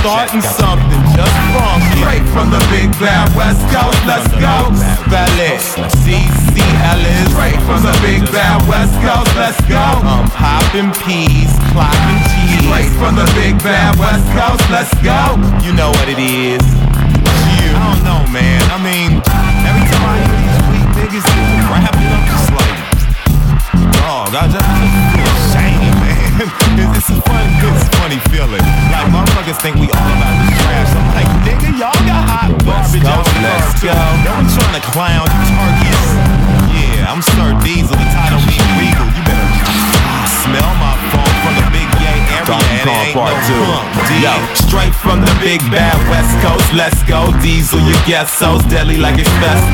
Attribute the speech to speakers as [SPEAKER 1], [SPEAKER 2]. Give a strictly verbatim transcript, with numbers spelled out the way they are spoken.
[SPEAKER 1] starting something just funky. Straight from the big bad West Coast, let's go. Spell it, C C L is. Straight from the big bad West Coast, let's go. I'm popping peas, clocking cheese. Straight from the big bad West Coast, let's go. You know what it is. You. I don't know, man. I mean, every time I hear these weak niggas rapping, I'm just like, dog, I just feel ashamed, man. It's a fun, it's a funny feeling. Like motherfuckers think we all about the trash. I'm like, nigga, y'all got hot garbage out the let's go. No one trying to clown you targets. Yeah, I'm Sir Diesel, the title me regal. You better smell my phone from the big yay area. And it ain't no pump. Yo, straight from the big bad West Coast, let's go. Diesel, you guess so's deadly like it's best.